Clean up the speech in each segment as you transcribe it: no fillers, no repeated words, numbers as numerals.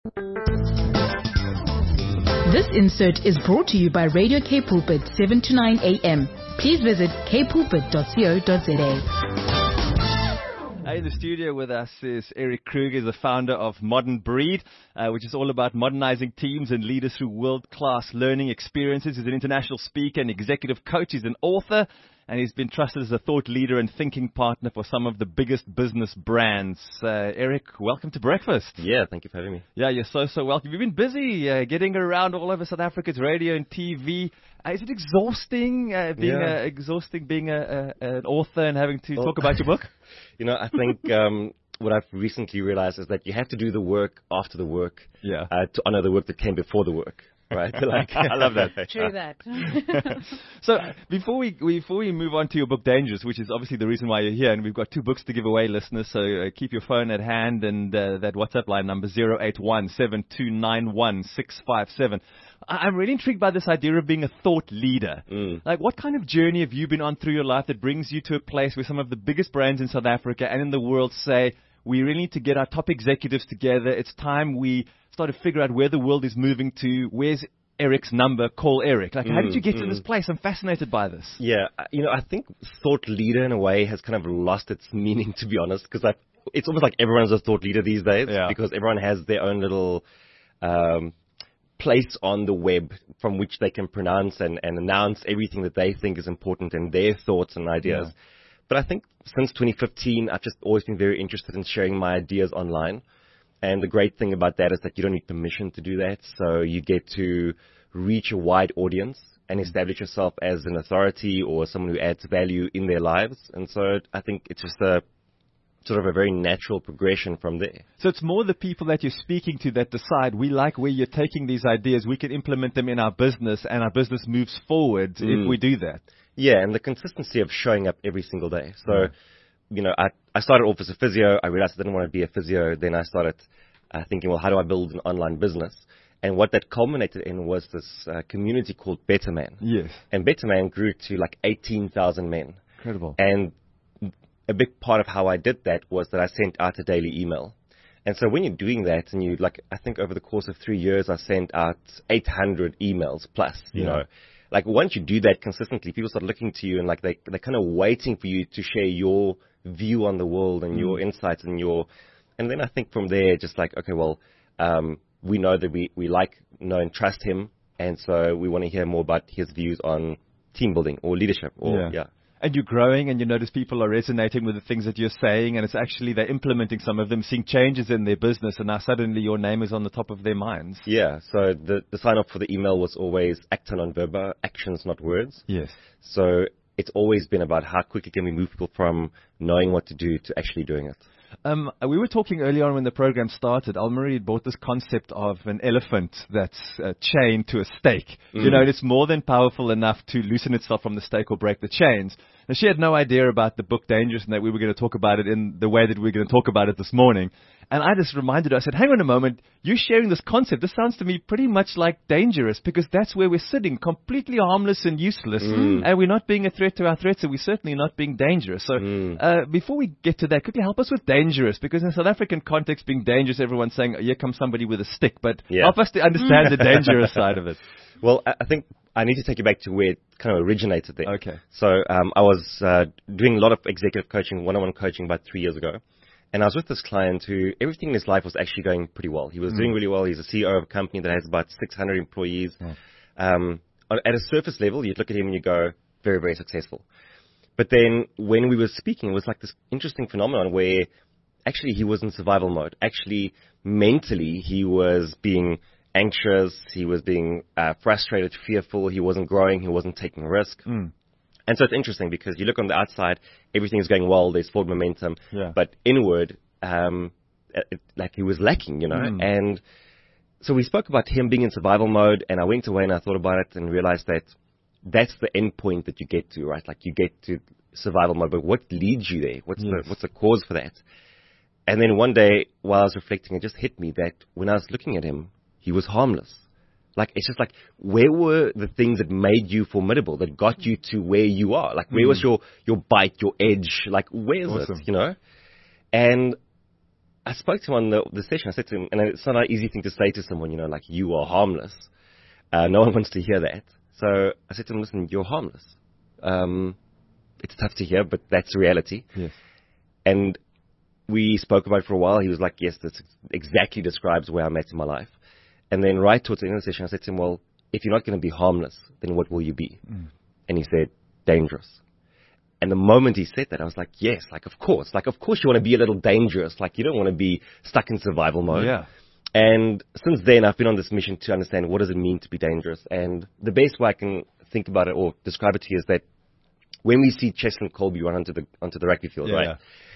This insert is brought to you by Radio K Pulpit 7 to 9 a.m. Please visit kpulpit.co.za. In the studio with us is Eric Kruger, the founder of Modern Breed, which is all about modernizing teams and leaders through world-class learning experiences. He's an international speaker and executive coach. He's an author, and he's been trusted as a thought leader and thinking partner for some of the biggest business brands. Eric, welcome to breakfast. Yeah, thank you for having me. Yeah, you're so welcome. You've been busy getting around all over South Africa's radio and TV. Is it exhausting being an author and having to talk about your book? You know, I think what I've recently realized is that you have to do the work after the work to honor the work that came before the work. Right, I love that. True that. So before we move on to your book Dangerous, which is obviously the reason why you're here, and we've got 2 books to give away, listeners. So keep your phone at hand, and that WhatsApp line number 081-7291-657. I'm really intrigued by this idea of being a thought leader. Like, what kind of journey have you been on through your life that brings you to a place where some of the biggest brands in South Africa and in the world say, we really need to get our top executives together. It's time we start to figure out where the world is moving to. Where's Eric's number? Call Eric. Like, how did you get to this place? I'm fascinated by this. Yeah, you know, I think thought leader in a way has kind of lost its meaning, to be honest, because it's almost like everyone's a thought leader these days because everyone has their own little place on the web from which they can pronounce and announce everything that they think is important and their thoughts and ideas. Yeah. But I think since 2015, I've just always been very interested in sharing my ideas online. And the great thing about that is that you don't need permission to do that. So you get to reach a wide audience and establish yourself as an authority or someone who adds value in their lives. And so I think it's just a sort of a very natural progression from there. So it's more the people that you're speaking to that decide, we like where you're taking these ideas, we can implement them in our business, and our business moves forward if we do that. Yeah, and the consistency of showing up every single day. So, you know, I started off as a physio. I realized I didn't want to be a physio. Then I started thinking, well, how do I build an online business? And what that culminated in was this community called Better Man. Yes. And Better Man grew to like 18,000 men. Incredible. And a big part of how I did that was that I sent out a daily email. And so when you're doing that, and I think over the course of 3 years, I sent out 800 emails plus, you know. Like, once you do that consistently, people start looking to you and like they're kind of waiting for you to share your view on the world and your insights and then I think from there, just like, okay, well, we know that we like, know and trust him. And so we want to hear more about his views on team building or leadership And you're growing, and you notice people are resonating with the things that you're saying, and it's actually they're implementing some of them, seeing changes in their business, and now suddenly your name is on the top of their minds. Yeah, so the sign-off for the email was always acta non verba, actions, not words. Yes. So it's always been about how quickly can we move people from knowing what to do to actually doing it. We were talking earlier on when the program started. Almarie had brought this concept of an elephant that's chained to a stake. You know, and it's more than powerful enough to loosen itself from the stake or break the chains. Now, she had no idea about the book Dangerous and that we were going to talk about it in the way that we're going to talk about it this morning. And I just reminded her, I said, hang on a moment, you're sharing this concept. This sounds to me pretty much like Dangerous, because that's where we're sitting, completely harmless and useless. And we're not being a threat to our threats, and we're certainly not being dangerous. So before we get to that, quickly help us with Dangerous, because in South African context, being dangerous, everyone's saying, oh, here comes somebody with a stick. But help us to understand the dangerous side of it. Well, I think I need to take you back to where it kind of originated there. Okay. So I was doing a lot of executive coaching, one-on-one coaching about 3 years ago. And I was with this client who everything in his life was actually going pretty well. He was doing really well. He's a CEO of a company that has about 600 employees. At a surface level, you'd look at him and you go, very, very successful. But then when we were speaking, it was like this interesting phenomenon where actually he was in survival mode. Actually, mentally, he was being anxious. He was being frustrated, fearful. He wasn't growing. He wasn't taking risk. And so it's interesting because you look on the outside, everything is going well, there's forward momentum, but inward, like he was lacking, you know. And so we spoke about him being in survival mode, and I went away and I thought about it and realized that that's the end point that you get to, right? Like you get to survival mode, but what leads you there? What's the cause for that? And then one day, while I was reflecting, it just hit me that when I was looking at him, he was harmless. Like, it's just like, where were the things that made you formidable, that got you to where you are? Like, where was your bite, your edge? Like, where is it, you know? And I spoke to him on the session. I said to him, and it's not an easy thing to say to someone, like, you are harmless. No one wants to hear that. So I said to him, listen, you're harmless. It's tough to hear, but that's the reality. Yes. And we spoke about it for a while. He was like, yes, this exactly describes where I'm at in my life. And then right towards the end of the session, I said to him, well, if you're not going to be harmless, then what will you be? And he said, dangerous. And the moment he said that, I was like, yes, of course you want to be a little dangerous. You don't want to be stuck in survival mode. Yeah. And since then, I've been on this mission to understand what does it mean to be dangerous. And the best way I can think about it or describe it to you is that when we see Cheslin Kolbe run onto the rugby field, right?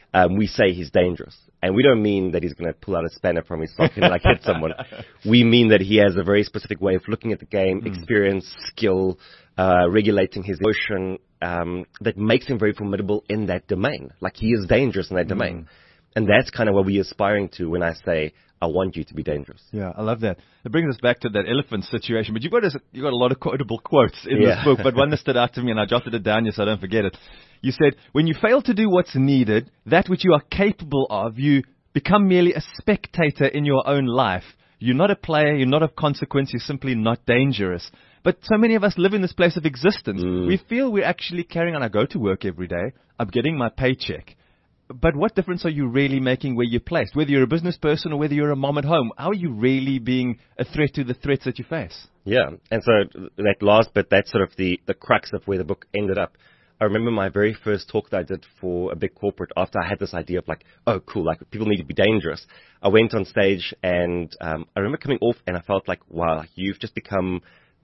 We say he's dangerous. And we don't mean that he's going to pull out a spanner from his sock and hit someone. We mean that he has a very specific way of looking at the game, experience, skill, regulating his emotion, that makes him very formidable in that domain. He is dangerous in that domain. And that's kind of what we're aspiring to when I say, I want you to be dangerous. Yeah, I love that. It brings us back to that elephant situation. But you've got a lot of quotable quotes in this book, but one that stood out to me, and I jotted it down here so I don't forget it. You said, when you fail to do what's needed, that which you are capable of, you become merely a spectator in your own life. You're not a player, you're not of consequence, you're simply not dangerous. But so many of us live in this place of existence. We feel we're actually carrying on. I go to work every day, I'm getting my paycheck. But what difference are you really making where you're placed? Whether you're a business person or whether you're a mom at home, how are you really being a threat to the threats that you face? Yeah, and so that last bit, that's sort of the crux of where the book ended up. I remember my very first talk that I did for a big corporate after I had this idea of oh, cool, people need to be dangerous. I went on stage and I remember coming off and I felt like, wow, you've just become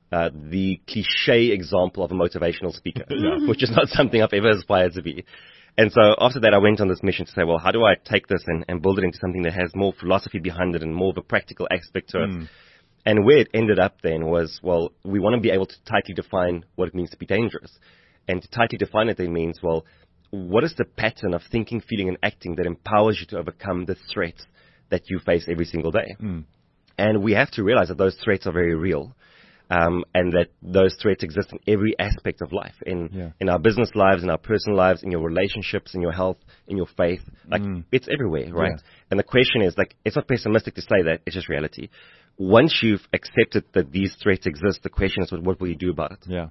the cliche example of a motivational speaker, which is not something I've ever aspired to be. And so after that, I went on this mission to say, well, how do I take this and build it into something that has more philosophy behind it and more of a practical aspect to it? And where it ended up then was, well, we want to be able to tightly define what it means to be dangerous. And to tightly define it then means, well, what is the pattern of thinking, feeling, and acting that empowers you to overcome the threats that you face every single day? And we have to realize that those threats are very real. And that those threats exist in every aspect of life, in our business lives, in our personal lives, in your relationships, in your health, in your faith. It's everywhere, right? Yeah. And the question is, it's not pessimistic to say that, it's just reality. Once you've accepted that these threats exist, the question is, what will you do about it? Yeah.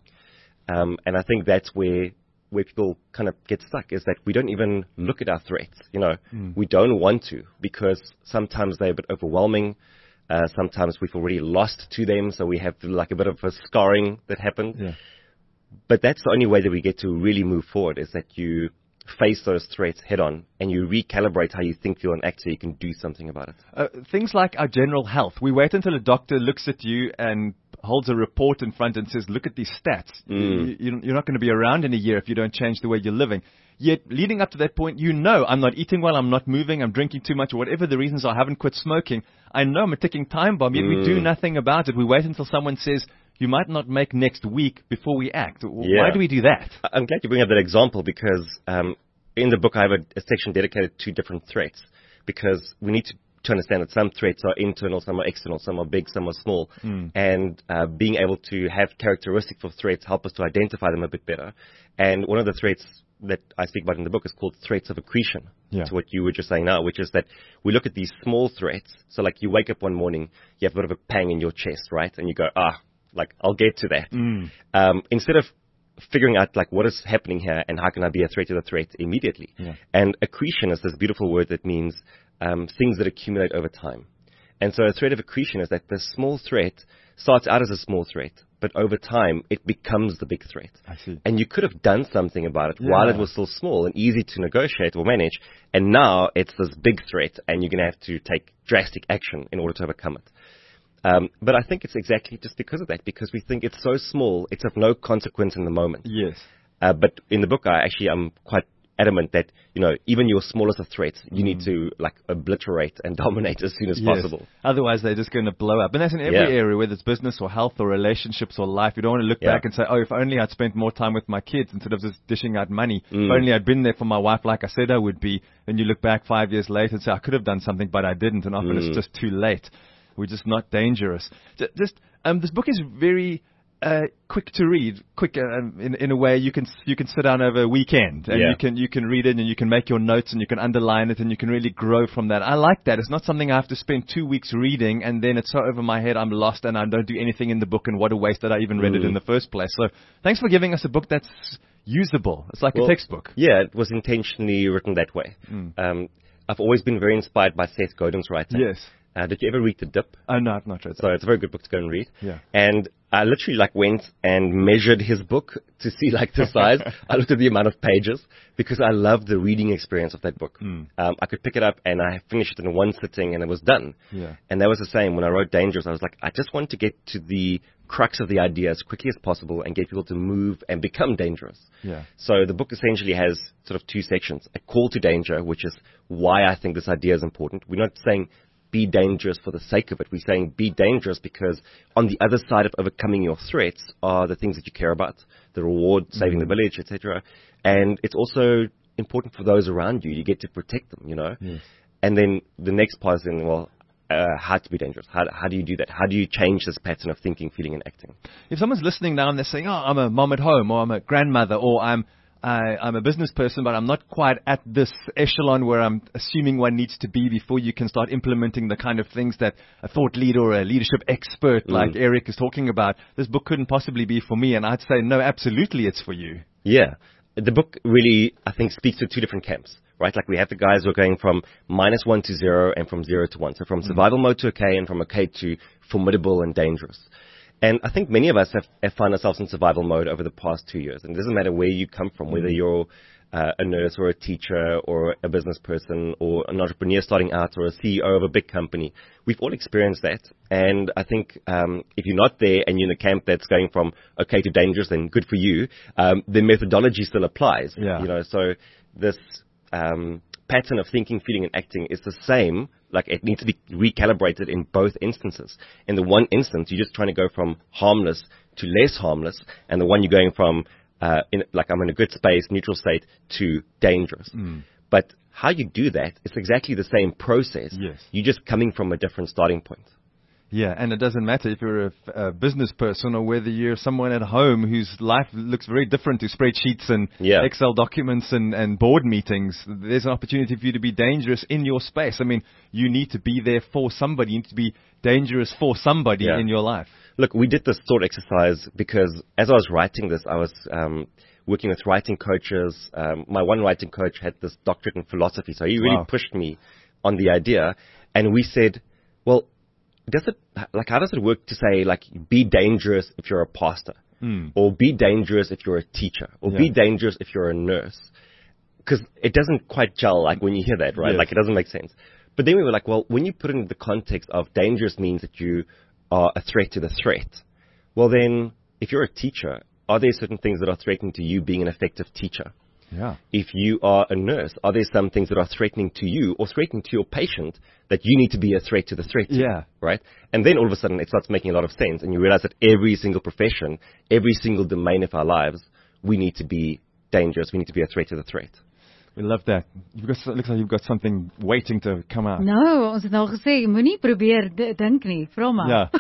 And I think that's where people kind of get stuck, is that we don't even look at our threats. We don't want to, because sometimes they're a bit overwhelming. Sometimes we've already lost to them, so we have a bit of a scarring that happened. Yeah. But that's the only way that we get to really move forward, is that you face those threats head on and you recalibrate how you think, feel, and act so you can do something about it. Things like our general health. We wait until a doctor looks at you and holds a report in front and says, look at these stats. You're not going to be around in a year if you don't change the way you're living. Yet, leading up to that point, I'm not eating well, I'm not moving, I'm drinking too much, or whatever the reasons are, I haven't quit smoking. I know I'm a ticking time bomb, yet we do nothing about it. We wait until someone says, you might not make next week before we act. Why do we do that? I'm glad you bring up that example, because in the book I have a section dedicated to different threats, because we need to understand that some threats are internal, some are external, some are big, some are small. And being able to have characteristics of threats help us to identify them a bit better. And one of the threats that I speak about in the book is called threats of accretion, to what you were just saying now, which is that we look at these small threats. So you wake up one morning, you have a bit of a pang in your chest, right? And you go, I'll get to that. Instead of figuring out what is happening here and how can I be a threat to the threat immediately. And accretion is this beautiful word that means things that accumulate over time. And so a threat of accretion is that the small threat starts out as a small threat, but over time it becomes the big threat. I see. And you could have done something about it while it was still small and easy to negotiate or manage, and now it's this big threat and you're going to have to take drastic action in order to overcome it. But I think it's exactly just because of that, because we think it's so small, it's of no consequence in the moment. Yes. But in the book, I'm quite adamant that, even your smallest of threats, you need to obliterate and dominate as soon as possible. Otherwise, they're just going to blow up. And that's in every area, whether it's business or health or relationships or life. You don't want to look back and say, oh, if only I'd spent more time with my kids instead of just dishing out money. If only I'd been there for my wife like I said I would be. Then you look back 5 years later and say, I could have done something, but I didn't. And often it's just too late. We're just not dangerous. This book is very quick to read, quick in a way you can sit down over a weekend and you can read it and you can make your notes and you can underline it and you can really grow from that. I like that. It's not something I have to spend 2 weeks reading and then it's so over my head I'm lost and I don't do anything in the book and what a waste that I even read it in the first place. So thanks for giving us a book that's usable. It's like a textbook. Yeah, it was intentionally written that way. I've always been very inspired by Seth Godin's writing. Yes. Did you ever read The Dip? Oh, no, I've not read that. So it's a very good book to go and read. Yeah. And I literally went and measured his book to see the size. I looked at the amount of pages because I love the reading experience of that book. I could pick it up and I finished it in one sitting and it was done. Yeah. And that was the same when I wrote Dangerous. I was like, I just want to get to the crux of the idea as quickly as possible and get people to move and become dangerous. Yeah. So the book essentially has sort of two sections. A call to danger, which is why I think this idea is important. We're not saying be dangerous for the sake of it. We're saying be dangerous because on the other side of overcoming your threats are the things that you care about, the reward, saving the village, etc. And it's also important for those around you. You get to protect them, Yes. And then the next part is then, how to be dangerous. How do you do that? How do you change this pattern of thinking, feeling, and acting? If someone's listening now and they're saying, I'm a mom at home, or I'm a grandmother, or I'm a business person, but I'm not quite at this echelon where I'm assuming one needs to be before you can start implementing the kind of things that a thought leader or a leadership expert like Eric is talking about. This book couldn't possibly be for me. And I'd say, no, absolutely it's for you. Yeah. The book really, I think, speaks to two different camps, right? We have the guys who are going from -1 to 0 and from 0 to 1. So from survival mode to okay and from okay to formidable and dangerous. And I think many of us have found ourselves in survival mode over the past 2 years. And it doesn't matter where you come from, whether you're a nurse or a teacher or a business person or an entrepreneur starting out or a CEO of a big company. We've all experienced that. And I think if you're not there and you're in a camp that's going from okay to dangerous, then good for you. The methodology still applies. Yeah. So this pattern of thinking, feeling, and acting is the same. It needs to be recalibrated in both instances. In the one instance, you're just trying to go from harmless to less harmless, and the one you're going from, I'm in a good space, neutral state, to dangerous. But how you do that, it's exactly the same process. Yes. You're just coming from a different starting point. Yeah, and it doesn't matter if you're a business person or whether you're someone at home whose life looks very different to spreadsheets and Excel documents and board meetings. There's an opportunity for you to be dangerous in your space. I mean, you need to be there for somebody. You need to be dangerous for somebody in your life. Look, we did this thought exercise because as I was writing this, I was working with writing coaches. My one writing coach had this doctorate in philosophy, so he really pushed me on the idea. And we said, well, how does it work to say, be dangerous if you're a pastor, or be dangerous if you're a teacher, or be dangerous if you're a nurse? Because it doesn't quite gel, when you hear that, right? Yes. It doesn't make sense. But then we were like, well, when you put it in the context of dangerous means that you are a threat to the threat, well then, if you're a teacher, are there certain things that are threatening to you being an effective teacher? Yeah. If you are a nurse, are there some things that are threatening to you or threatening to your patient that you need to be a threat to the threat to? Yeah. Right? And then all of a sudden it starts making a lot of sense and you realize that every single profession, every single domain of our lives, we need to be dangerous. We need to be a threat to the threat. We love that. Looks like you've got something waiting to come out. Nou, ons het nou gesê, moenie probeer dink nie, vra maar. Ja.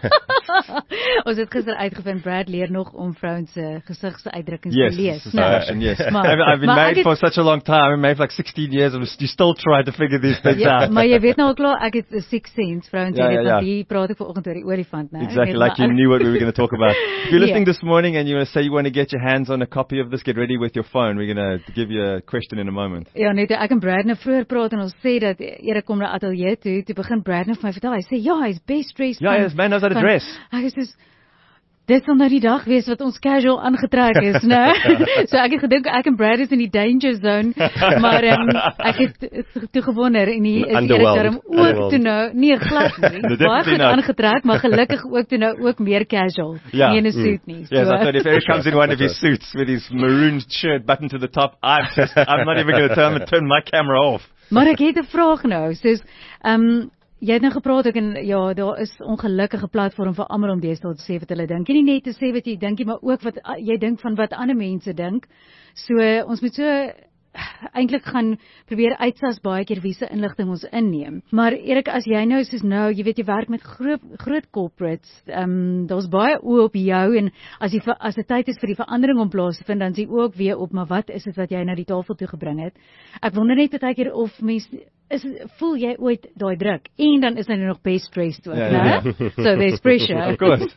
Ons het gister uitgevind, Brad leer nog om vrouens se gesigsuitdrukkings te lees. Yes. I've been married for such a long time. I've been married for 16 years and you still try to figure these things out. Maar jy weet nou al klaar, ek het 'n sixth sense. Vrouens sê dit, want hier praat ek vanoggend oor die olifant, né? Exactly, like you knew what we were going to talk about. If you're listening this morning and you want to say you want to get your hands on a copy of this, get ready with your phone. We're going to give you a question in a moment. Ja, net ek en Brad nou vroeër praat en ons sê dat Erik kom na ateljee toe begin Brad nou vir my vertel. Hy sê hy's best dressed. Ja, his man knows how to dress. Hy sê dit sal nou die dag wees wat ons casual aangetrek is, né? So ek het gedink ek en Brad is in die danger zone, maar ek het toe gewonder en hier is Erik daarom ook toe nou, nee glad nie, baie goed aangetrek, maar gelukkig ook toe nou ook meer casual, nie in 'n suit nie. Yes, I thought if Eric comes in one of his suits with his maroon shirt buttoned to the top, I'm not even going to turn my camera off. Maar ek het 'n vraag nou, soos jy het nou gepraat ook en ja, daar is ongelukkige platform vir almal om deesdae te sê wat hulle dink. Nie net te sê wat jy dink nie, maar ook wat jy dink van wat ander mense dink. So ons moet so eintlik gaan probeer uitsas baie keer wie se inligting ons inneem. Maar Erik, as jy nou soos nou, jy weet jy werk met groot corporates, daar's baie oë op jou en as dit tyd is vir die verandering om plaas te vind, dan sien ook weer op, maar wat is dit wat jy na die tafel toe gebring het? Ek wonder net baie keer of mens voel jy ooit daai druk? En dan is daar nog best dressed ook, né? So there's pressure. Of course.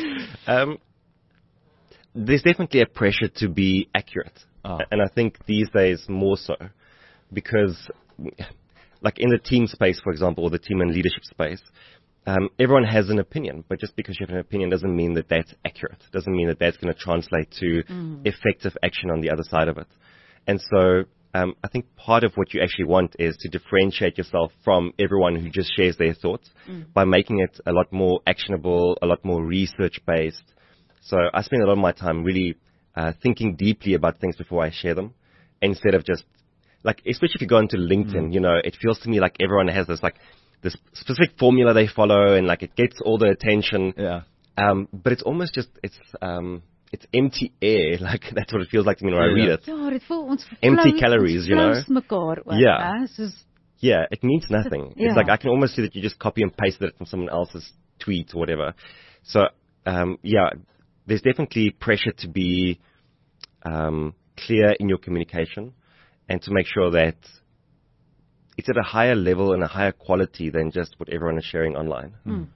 There's definitely a pressure to be accurate. And I think these days more so, because like in the team space, for example, or the team and leadership space, everyone has an opinion, but just because you have an opinion doesn't mean that that's accurate. Doesn't mean that that's going to translate to effective action on the other side of it. And so I think part of what you actually want is to differentiate yourself from everyone who just shares their thoughts by making it a lot more actionable, a lot more research-based. So I spend a lot of my time really thinking deeply about things before I share them, instead of just, like, especially if you go into LinkedIn, you know, it feels to me like everyone has this specific formula they follow, and like it gets all the attention. Yeah. But it's almost just, it's empty air. Like, that's what it feels like to me when I read it. Ja, dit voel ons empty calories, you know. Mekaar ook, yeah. Yeah, it means nothing. Yeah. It's like I can almost see that you just copy and pasted it from someone else's tweet or whatever. So, yeah, there's definitely pressure to be clear in your communication and to make sure that it's at a higher level and a higher quality than just what everyone is sharing online.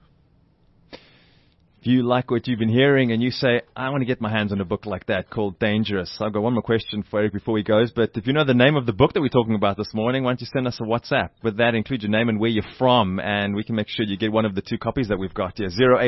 If you like what you've been hearing and you say, I want to get my hands on a book like that called Dangerous, I've got one more question for Eric before he goes. But if you know the name of the book that we're talking about this morning, why don't you send us a WhatsApp? With that, include your name and where you're from, and we can make sure you get one of the 2 copies that we've got here.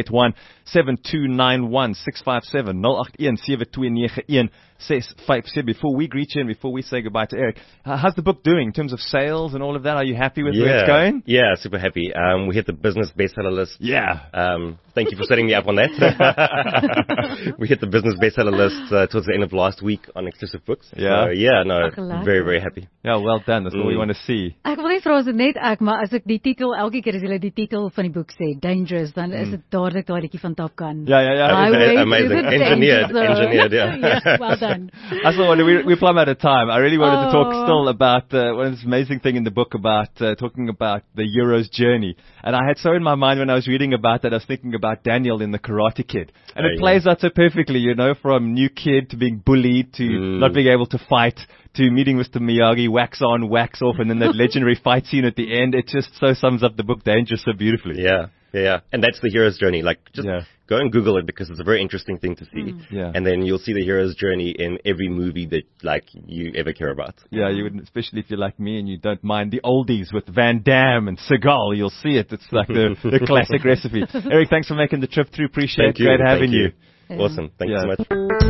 081-7291-657. Before we greet you and before we say goodbye to Eric, how's the book doing in terms of sales and all of that? Are you happy with where it's going? Yeah, super happy. We hit the business bestseller list. Yeah. Thank you for setting me up on that. We hit the business bestseller list towards the end of last week on Exclusive Books. Yeah. So, yeah, no, very, very happy. Yeah, well done. That's what we want to see. Ek wil net vra as dit net maar as ek die titel elke keer as jy die titel van die boek sê, Dangerous, dan is dit dadelik daai liedjie van Top Gun. Yeah. Amazing. Engineered, yeah. Yeah, well done. I thought we're plumb out of time. I really wanted to talk still about one of this amazing thing in the book about talking about the hero's journey. And I had so in my mind when I was reading about that, I was thinking about Daniel in The Karate Kid. And it plays out so perfectly, you know, from new kid to being bullied to not being able to fight to meeting Mr. Miyagi, wax on, wax off, and then that legendary fight scene at the end. It just so sums up the book Dangerous so beautifully. Yeah. And that's the hero's journey. Like, just go and Google it because it's a very interesting thing to see. Yeah. And then you'll see the hero's journey in every movie that, like, you ever care about. Yeah, you would, especially if you're like me and you don't mind the oldies with Van Damme and Seagal. You'll see it. It's like the classic recipe. Eric, thanks for making the trip through. Appreciate it. Great having you. Awesome. Thank you so much.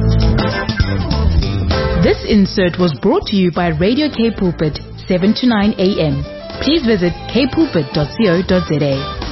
This insert was brought to you by Radio K Pulpit, 7 to 9 a.m. Please visit kpulpit.co.za.